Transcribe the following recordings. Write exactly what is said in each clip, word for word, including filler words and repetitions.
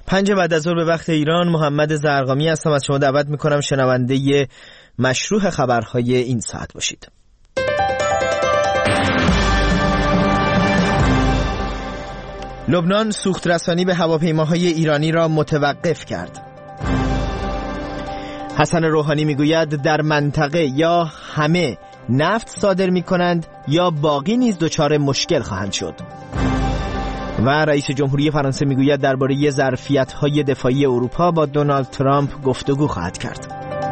پنج بعد از ظهر به وقت ایران، محمد زرقامی هستم. از شما دعوت میکنم شنونده مشروح خبرهای این ساعت باشید. لبنان سوخت رسانی به هواپیماهای ایرانی را متوقف کرد. حسن روحانی میگوید در منطقه یا همه نفت صادر میکنند یا باقی نیز دچار مشکل خواهند شد. و رئیس جمهوری فرانسه میگوید درباره ظرفیت‌های دفاعی اروپا با دونالد ترامپ گفتگو خواهد کرد.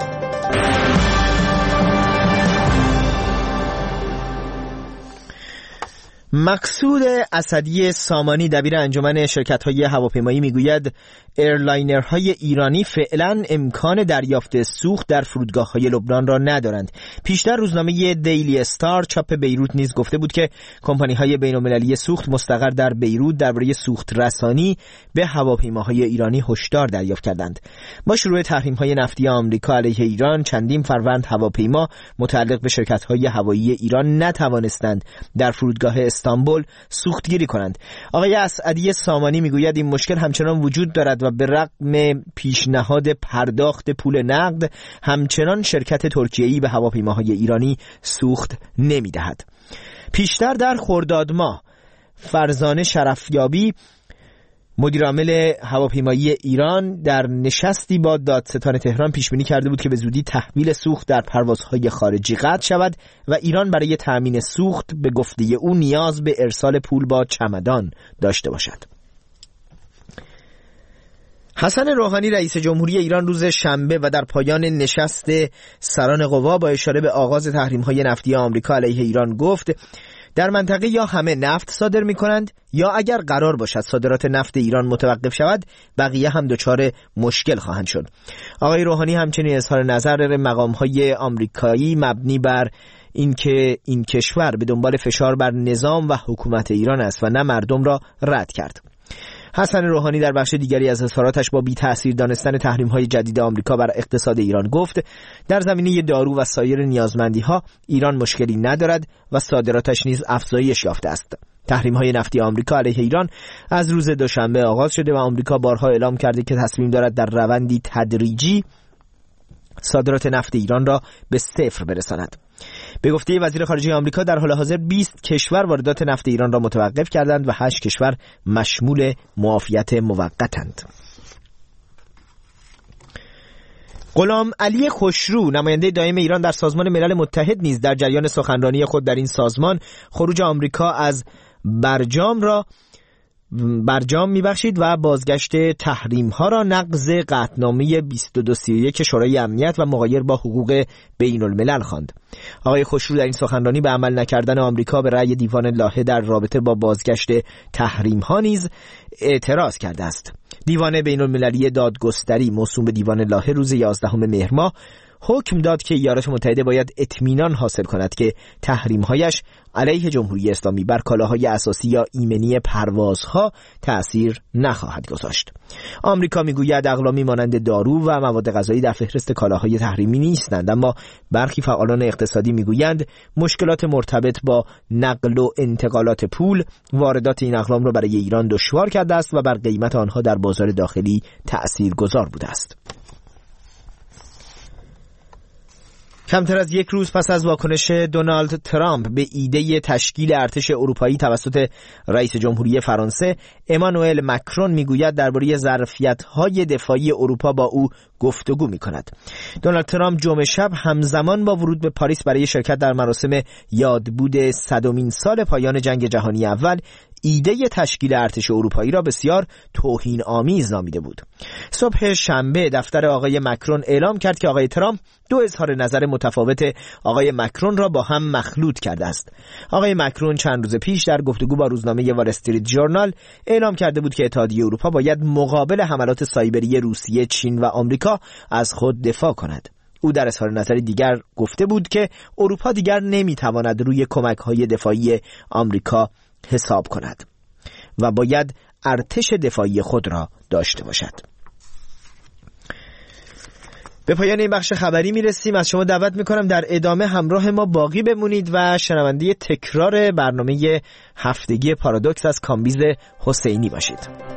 مقصود اسدی سامانی دبیر انجمن شرکت‌های هواپیمایی میگوید ایرلاینرهای ایرانی فعلا امکان دریافت سوخت در فرودگاه‌های لبنان را ندارند. پیشتر روزنامه دیلی استار چاپ بیروت نیز گفته بود که کمپانی‌های بین‌المللی سوخت مستقر در بیروت درباره سوخت رسانی به هواپیماهای ایرانی هشدار دریافت کردند. با شروع تحریم‌های نفتی آمریکا علیه ایران، چندین فروند هواپیما متعلق به شرکت‌های هوایی ایران نتوانستند در فرودگاه استانبول سوختگیری کنند. آقای اسعدی سامانی میگوید این مشکل همچنان وجود دارد و به رغم پیشنهاد پرداخت پول نقد همچنان شرکت ترکیه‌ای به هواپیماهای ایرانی سوخت نمیدهد. پیشتر در خرداد ماه فرزانه شرفیابی مدیرعامل هواپیمایی ایران در نشستی با دادستان تهران پیش بینی کرده بود که به زودی تحویل سوخت در پروازهای خارجی قطع شود و ایران برای تأمین سوخت به گفته او نیاز به ارسال پول با چمدان داشته باشد. حسن روحانی رئیس جمهوری ایران روز شنبه و در پایان نشست سران قوا با اشاره به آغاز تحریم‌های نفتی آمریکا علیه ایران گفت در منطقه یا همه نفت صادر می کنند یا اگر قرار باشد صادرات نفت ایران متوقف شود بقیه هم دچار مشکل خواهند شد. آقای روحانی همچنین اظهار نظر مقام‌های آمریکایی مبنی بر اینکه این کشور به دنبال فشار بر نظام و حکومت ایران است و نه مردم را رد کرد. حسن روحانی در بخش دیگری از اظهاراتش با بی تأثیر دانستن تحریم‌های جدید آمریکا بر اقتصاد ایران گفت در زمینه دارو و سایر نیازمندی‌ها ایران مشکلی ندارد و صادراتش نیز افزایش یافته است. تحریم‌های نفتی آمریکا علیه ایران از روز دوشنبه آغاز شده و آمریکا بارها اعلام کرده که تصمیم دارد در روندی تدریجی صادرات نفت ایران را به صفر برساند. به گفته وزیر خارجه آمریکا در حال حاضر بیست کشور واردات نفت ایران را متوقف کردند و هشت کشور مشمول معافیت موقتند. غلام علی خوشرو نماینده دائم ایران در سازمان ملل متحد نیز در جریان سخنرانی خود در این سازمان خروج آمریکا از برجام را برجام میبخشید و بازگشت تحریم ها را نقض قطعنامه بیست و دو سی و یک شورای امنیت و مغایر با حقوق بین الملل خواند. آقای خوشرو در این سخنرانی به عمل نکردن آمریکا به رأی دیوان لاهه در رابطه با بازگشت تحریم ها نیز اعتراض کرده است. دیوان بین المللی دادگستری موسوم به دیوان لاهه روز یازدهم مهر ماه حکم داد که ایالات متحده باید اطمینان حاصل کند که تحریم‌هایش علیه جمهوری اسلامی بر کالاهای اساسی یا ایمنی پروازها تأثیر نخواهد گذاشت. آمریکا میگوید اقلامی مانند دارو و مواد غذایی در فهرست کالاهای تحریمی نیستند، اما برخی فعالان اقتصادی میگویند مشکلات مرتبط با نقل و انتقالات پول واردات این اقلام را برای ایران دشوار کرده است و بر قیمت آنها در بازار داخلی تأثیرگذار بوده است. کمتر از یک روز پس از واکنش دونالد ترامپ به ایده تشکیل ارتش اروپایی توسط رئیس جمهوری فرانسه، امانوئل مکرون میگوید درباره ظرفیت‌های دفاعی اروپا با او گفتگو می‌کند. دونالد ترامپ جمعه شب همزمان با ورود به پاریس برای شرکت در مراسم یادبود صدمین سال پایان جنگ جهانی اول ایده تشکیل ارتش اروپایی را بسیار توهین آمیز نامیده بود. صبح شنبه دفتر آقای مکرون اعلام کرد که آقای ترامپ دو اظهار نظر متفاوت آقای مکرون را با هم مخلوط کرده است. آقای مکرون چند روز پیش در گفتگو با روزنامه وال استریت ژورنال اعلام کرده بود که اتحادیه اروپا باید مقابل حملات سایبری روسیه، چین و آمریکا از خود دفاع کند. او در اظهار نظر دیگر گفته بود که اروپا دیگر نمیتواند روی کمک‌های دفاعی آمریکا حساب کند و باید ارتش دفاعی خود را داشته باشد. به پایان این بخش خبری میرسیم. از شما دعوت میکنم در ادامه همراه ما باقی بمونید و شنونده تکرار برنامه هفتگی پارادوکس از کامبیز حسینی باشید.